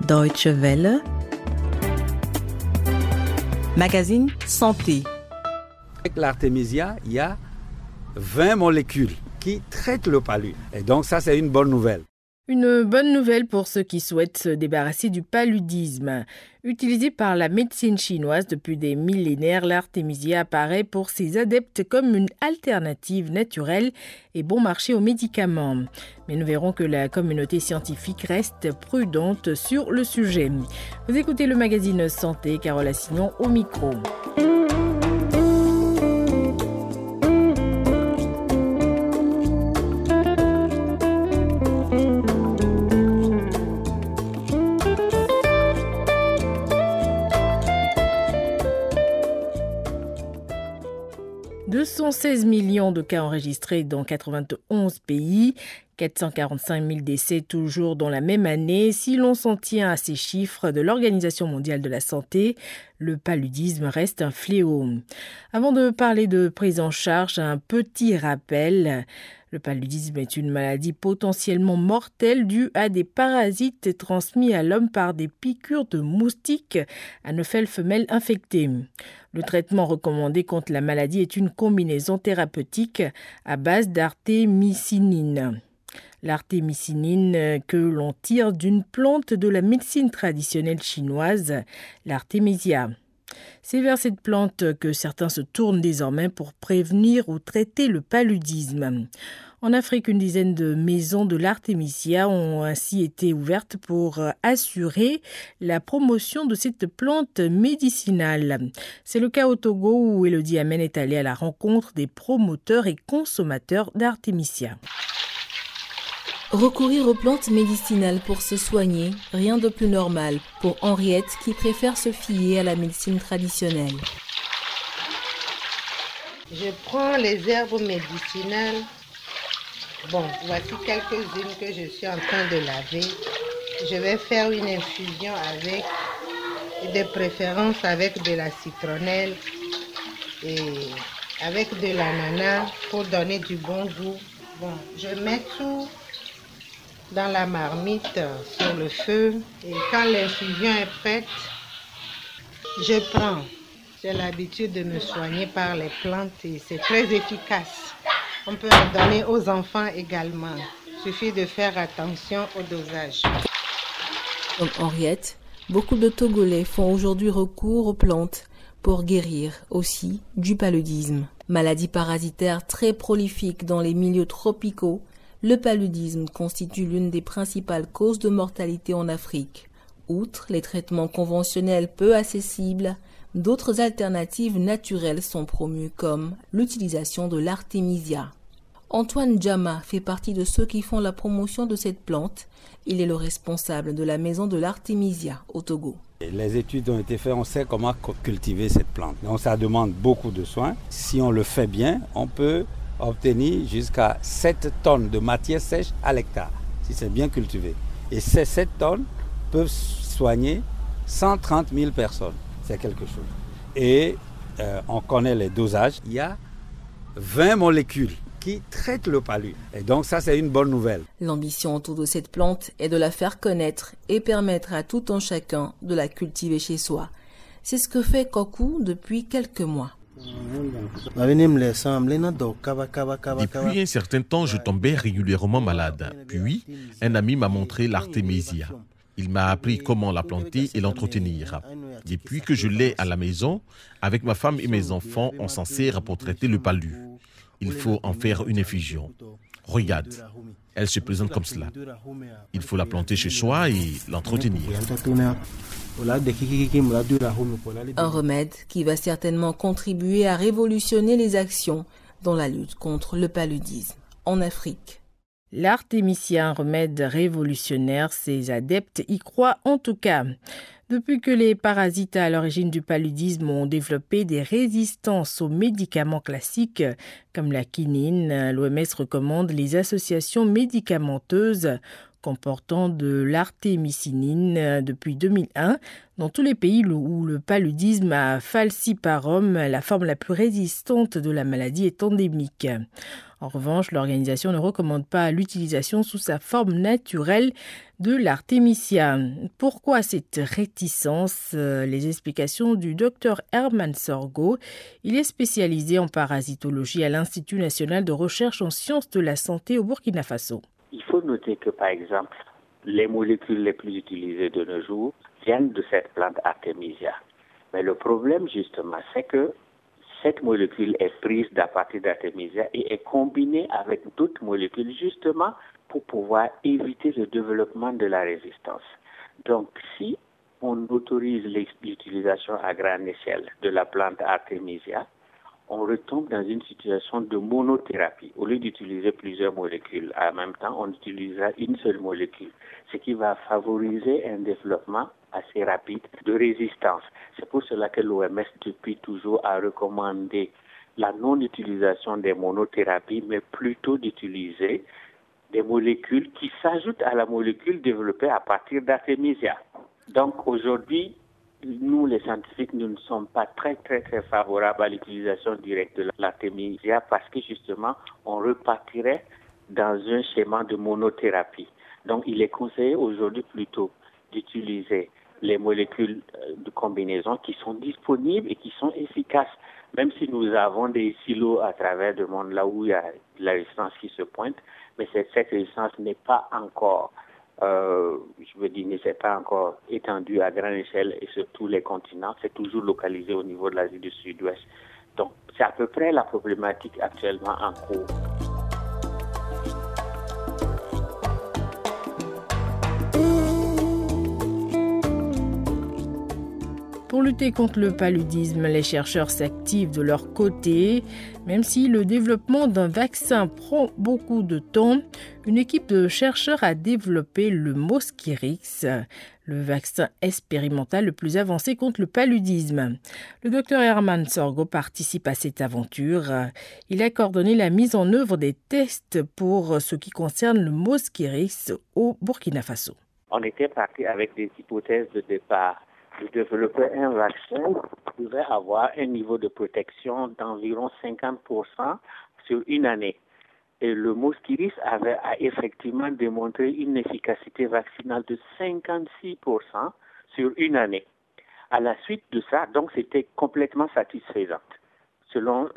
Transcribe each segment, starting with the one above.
Deutsche Welle, magazine Santé. Avec l'artémisia, il y a 20 molécules qui traitent le palu. Et donc ça, c'est une bonne nouvelle. Une bonne nouvelle pour ceux qui souhaitent se débarrasser du paludisme. Utilisé par la médecine chinoise depuis des millénaires, l'artémisia apparaît pour ses adeptes comme une alternative naturelle et bon marché aux médicaments. Mais nous verrons que la communauté scientifique reste prudente sur le sujet. Vous écoutez le magazine Santé, Carole Assignon au micro. 216 millions de cas enregistrés dans 91 pays, 445 000 décès toujours dans la même année. Si l'on s'en tient à ces chiffres de l'Organisation mondiale de la santé, le paludisme reste un fléau. Avant de parler de prise en charge, un petit rappel. Le paludisme est une maladie potentiellement mortelle due à des parasites transmis à l'homme par des piqûres de moustiques anophèles femelles infectées. Le traitement recommandé contre la maladie est une combinaison thérapeutique à base d'artémisinine. L'artémisinine que l'on tire d'une plante de la médecine traditionnelle chinoise, l'artémisia. C'est vers cette plante que certains se tournent désormais pour prévenir ou traiter le paludisme. En Afrique, une dizaine de maisons de l'artémisia ont ainsi été ouvertes pour assurer la promotion de cette plante médicinale. C'est le cas au Togo où Elodie Amen est allée à la rencontre des promoteurs et consommateurs d'artémisia. Recourir aux plantes médicinales pour se soigner, rien de plus normal pour Henriette qui préfère se fier à la médecine traditionnelle. Je prends les herbes médicinales. Bon, voici quelques-unes que je suis en train de laver. Je vais faire une infusion avec, de préférence avec de la citronnelle et avec de l'ananas pour donner du bon goût. Bon, je mets tout dans la marmite sur le feu et quand l'infusion est prête, je prends. J'ai l'habitude de me soigner par les plantes et c'est très efficace. On peut en donner aux enfants également. Il suffit de faire attention au dosage. Comme Henriette, beaucoup de Togolais font aujourd'hui recours aux plantes pour guérir aussi du paludisme. Maladie parasitaire très prolifique dans les milieux tropicaux, le paludisme constitue l'une des principales causes de mortalité en Afrique. Outre les traitements conventionnels peu accessibles, d'autres alternatives naturelles sont promues comme l'utilisation de l'artémisia. Antoine Djama fait partie de ceux qui font la promotion de cette plante. Il est le responsable de la maison de l'artémisia au Togo. Les études ont été faites, on sait comment cultiver cette plante. Donc ça demande beaucoup de soins. Si on le fait bien, on peut obtenir jusqu'à 7 tonnes de matière sèche à l'hectare, si c'est bien cultivé. Et ces 7 tonnes peuvent soigner 130 000 personnes. C'est quelque chose. Et on connaît les dosages. Il y a 20 molécules qui traitent le palu. Et donc ça, c'est une bonne nouvelle. L'ambition autour de cette plante est de la faire connaître et permettre à tout un chacun de la cultiver chez soi. C'est ce que fait Kokou depuis quelques mois. Depuis un certain temps, je tombais régulièrement malade. Puis, un ami m'a montré l'artémisia. Il m'a appris comment la planter et l'entretenir. Depuis que je l'ai à la maison, avec ma femme et mes enfants, on s'en sert pour traiter le palu. Il faut en faire une infusion. Regarde, elle se présente comme cela. Il faut la planter chez soi et l'entretenir. Un remède qui va certainement contribuer à révolutionner les actions dans la lutte contre le paludisme en Afrique. L'artémisia, un remède révolutionnaire, ses adeptes y croient en tout cas. Depuis que les parasites à l'origine du paludisme ont développé des résistances aux médicaments classiques comme la quinine, l'OMS recommande les associations médicamenteuses comportant de l'artémisinine depuis 2001 dans tous les pays où le paludisme à falciparum, la forme la plus résistante de la maladie, est endémique. En revanche, l'organisation ne recommande pas l'utilisation sous sa forme naturelle de l'artémisia. Pourquoi cette réticence? Les explications du Dr Herman Sorgo. Il est spécialisé en parasitologie à l'Institut national de recherche en sciences de la santé au Burkina Faso. Il faut noter que, par exemple, les molécules les plus utilisées de nos jours viennent de cette plante Artemisia. Mais le problème, justement, c'est que cette molécule est prise à partir d'Artemisia et est combinée avec d'autres molécules, justement, pour pouvoir éviter le développement de la résistance. Donc, si on autorise l'utilisation à grande échelle de la plante Artemisia, on retombe dans une situation de monothérapie. Au lieu d'utiliser plusieurs molécules, en même temps, on utilisera une seule molécule, ce qui va favoriser un développement assez rapide de résistance. C'est pour cela que l'OMS, depuis toujours, a recommandé la non-utilisation des monothérapies, mais plutôt d'utiliser des molécules qui s'ajoutent à la molécule développée à partir d'Artemisia. Donc aujourd'hui, nous, les scientifiques, nous ne sommes pas très favorables à l'utilisation directe de l'artémisia parce que justement, on repartirait dans un schéma de monothérapie. Donc, il est conseillé aujourd'hui plutôt d'utiliser les molécules de combinaison qui sont disponibles et qui sont efficaces. Même si nous avons des silos à travers le monde là où il y a la résistance qui se pointe, mais cette résistance n'est pas encore ne s'est pas encore étendu à grande échelle et sur tous les continents. C'est toujours localisé au niveau de l'Asie du Sud-Ouest. Donc, c'est à peu près la problématique actuellement en cours. Pour lutter contre le paludisme, les chercheurs s'activent de leur côté. Même si le développement d'un vaccin prend beaucoup de temps, une équipe de chercheurs a développé le Mosquirix, le vaccin expérimental le plus avancé contre le paludisme. Le Dr Herman Sorgo participe à cette aventure. Il a coordonné la mise en œuvre des tests pour ce qui concerne le Mosquirix au Burkina Faso. On était parti avec des hypothèses de départ. De développer un vaccin qui pouvait avoir un niveau de protection d'environ 50% sur une année. Et le Mosquirix avait effectivement démontré une efficacité vaccinale de 56% sur une année. À la suite de ça, donc c'était complètement satisfaisant, selon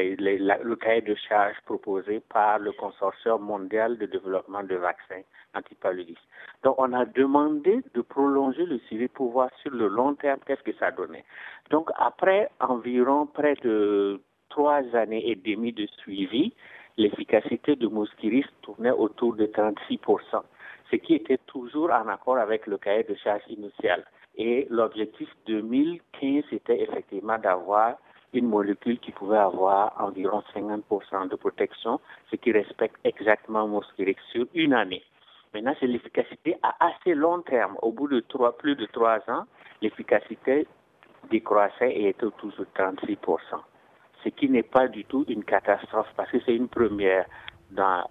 le cahier de charge proposé par le Consortium mondial de développement de vaccins antipaludisme. Donc, on a demandé de prolonger le suivi pour voir sur le long terme qu'est-ce que ça donnait. Donc, après environ près de 3 années et demie de suivi, l'efficacité de Mosquirix tournait autour de 36%, ce qui était toujours en accord avec le cahier de charge initial. Et l'objectif 2015, c'était effectivement d'avoir une molécule qui pouvait avoir environ 50% de protection, ce qui respecte exactement Mosquirix sur une année. Maintenant, c'est l'efficacité à assez long terme. Au bout de plus de 3 ans, l'efficacité décroissait et était toujours 36%. Ce qui n'est pas du tout une catastrophe parce que c'est une première dans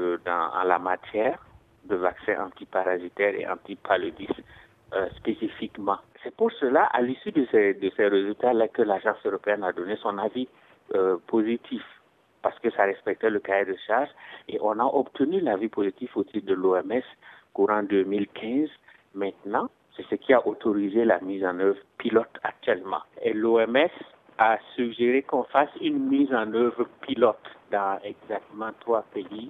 la matière de vaccins antiparasitaires et antipaludisme spécifiquement. C'est pour cela, à l'issue de ces résultats-là, que l'Agence européenne a donné son avis positif, parce que ça respectait le cahier de charge, et on a obtenu l'avis positif au titre de l'OMS courant 2015. Maintenant, c'est ce qui a autorisé la mise en œuvre pilote actuellement. Et l'OMS a suggéré qu'on fasse une mise en œuvre pilote dans exactement 3 pays,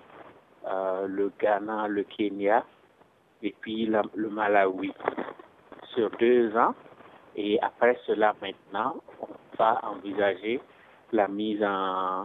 le Ghana, le Kenya et puis le Malawi, sur 2 ans. Et après cela, maintenant, on va envisager la mise en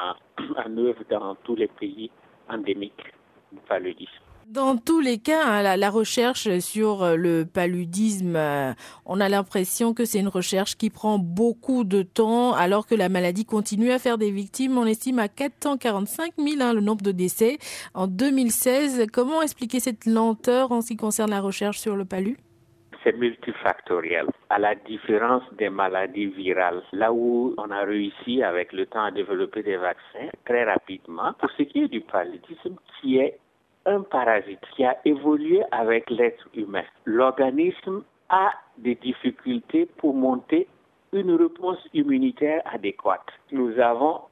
œuvre dans tous les pays endémiques du paludisme. Dans tous les cas, la recherche sur le paludisme, on a l'impression que c'est une recherche qui prend beaucoup de temps, alors que la maladie continue à faire des victimes. On estime à 445 000 le nombre de décès en 2016. Comment expliquer cette lenteur en ce qui concerne la recherche sur le palu? C'est multifactoriel. À la différence des maladies virales, là où on a réussi avec le temps à développer des vaccins très rapidement, pour ce qui est du paludisme, qui est un parasite qui a évolué avec l'être humain, l'organisme a des difficultés pour monter une réponse immunitaire adéquate. Nous avons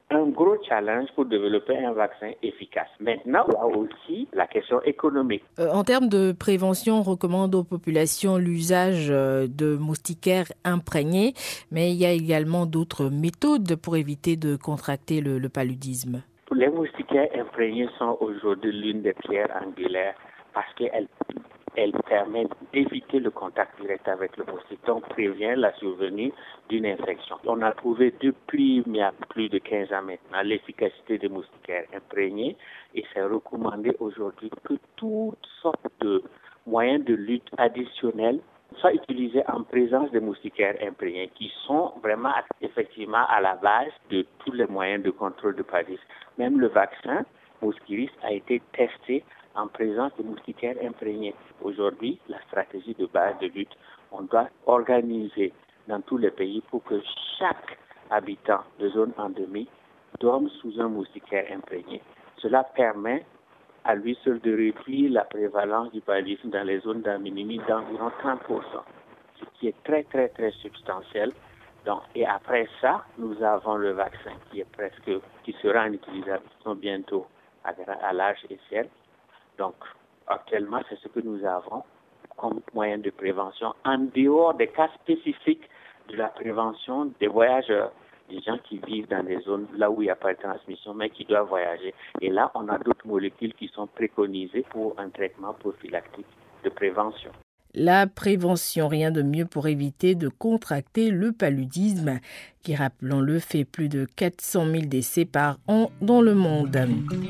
un gros challenge pour développer un vaccin efficace. Maintenant, il y a aussi la question économique. En termes de prévention, on recommande aux populations l'usage de moustiquaires imprégnés, mais il y a également d'autres méthodes pour éviter de contracter le paludisme. Les moustiquaires imprégnés sont aujourd'hui l'une des pierres angulaires parce qu'elles permettent d'éviter le contact direct avec le moustique, donc prévient la survenue d'une infection. On a prouvé depuis il y a plus de 15 ans maintenant l'efficacité des moustiquaires imprégnés et c'est recommandé aujourd'hui que toutes sortes de moyens de lutte additionnels soient utilisés en présence des moustiquaires imprégnés qui sont vraiment effectivement à la base de tous les moyens de contrôle de paludisme. Même le vaccin Mosquirix a été testé en présence de moustiquaires imprégnés. Aujourd'hui, la stratégie de base de lutte, on doit organiser dans tous les pays pour que chaque habitant de zone endémique dorme sous un moustiquaire imprégné. Cela permet à lui seul de réduire la prévalence du paludisme dans les zones d'endémie d'environ 30%, ce qui est très, très, très substantiel. Donc, et après ça, nous avons le vaccin qui sera en utilisation bientôt à large échelle. Donc, actuellement, c'est ce que nous avons comme moyen de prévention, en dehors des cas spécifiques de la prévention des voyageurs, des gens qui vivent dans des zones là où il n'y a pas de transmission, mais qui doivent voyager. Et là, on a d'autres molécules qui sont préconisées pour un traitement prophylactique de prévention. La prévention, rien de mieux pour éviter de contracter le paludisme, qui, rappelons-le, fait plus de 400 000 décès par an dans le monde.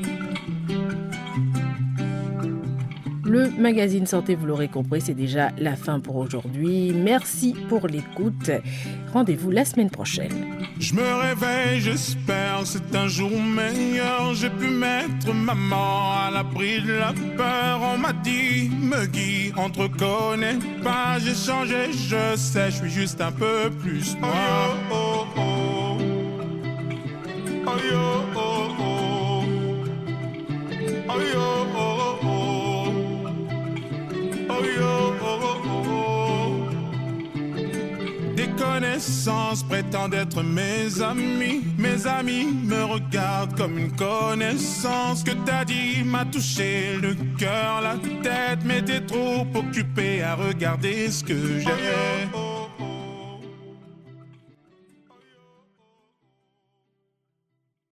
Le magazine Santé, vous l'aurez compris, c'est déjà la fin pour aujourd'hui. Merci pour l'écoute. Rendez-vous la semaine prochaine. Je me réveille, j'espère, c'est un jour meilleur. J'ai pu mettre maman à l'abri de la peur. On m'a dit, me guide, on te reconnaît pas. J'ai changé, je sais, je suis juste un peu plus moi. Oh, oh, oh. Oh, yo, oh, oh. Oh, yo, oh, oh, oh. Oh, yo, oh, oh, oh. Des connaissances prétendent être mes amis. Mes amis me regardent comme une connaissance. Que t'as dit m'a touché le cœur, la tête. Mais t'es trop occupé à regarder ce que j'ai.